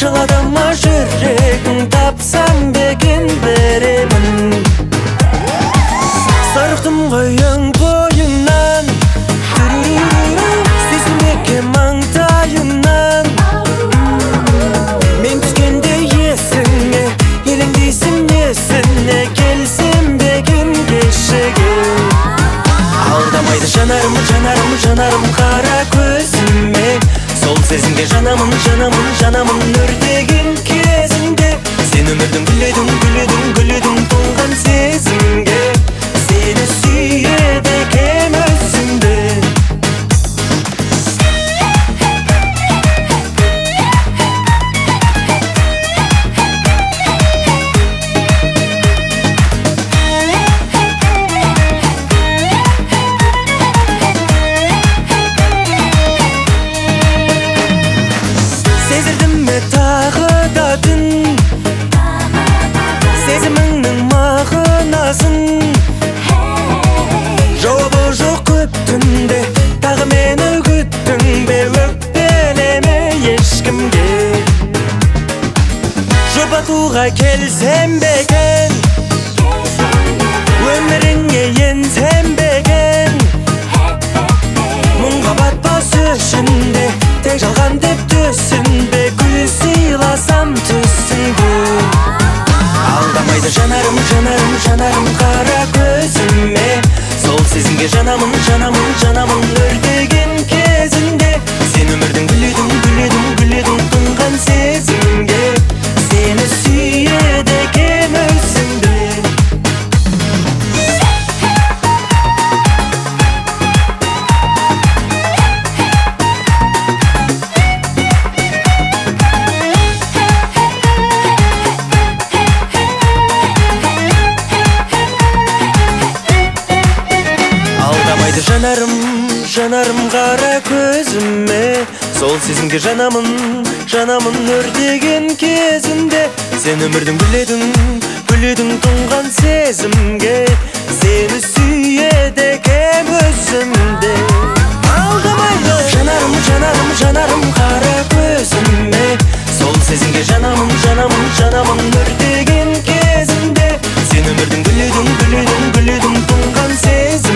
жыладама жүрегің, тапсам бекем беремін. Сарықтым қойың бойыңнан, сезілмеке маңдайымнан. Мен түскенде есіңе, елеңдейсің несіне, келсем бекем кешеге. Алдамайды жанарым, жанарым, жанарым қара көзіме. Сол сезімге жанамын, жанамын, жанамын өртеген кезінде. Сен өмірдің гүледің, гүледің, гүледің толған сезімге. Сені сүйеді екем өзімді. Сезілдім ме тағы да түн, сезіміңнің мағынасын. Жауабы жоқ көп түнде, тағы мені күттің бе, өкпелеме ешкімге. Жұбатуға келсем бекен, өміріңе енсем бекен. Мұңға батпас үшінде, тек жалған деп түсінбе, гүл сыйласам түсінбе. Алдамайды жанарым, жанарым, жанарым қара көзіме. Сол сезімге жанамын, жанамын, жанамын өртеген кезінде. Сен өмірдің гүледің, гүледің, гүледің тұнған сезімге. Сені сүйеді екем өзімді. Алдамайды жанарым, жанарым қара көзіме. Сол сезімге жанамын, жанамын өртеген кезінде. Сен өмірдің гүледің, гүледің тұнған сезімге. Сені сүйеді екем өзімде. Алдамайды жанарым, жанарым, жанарым қара көзіме. Сол сезімге жанамын, жанамын, жанамын өртеген кезінде. Сен өмірдің гүледің, гүледің, гүледің тұнған сезімге.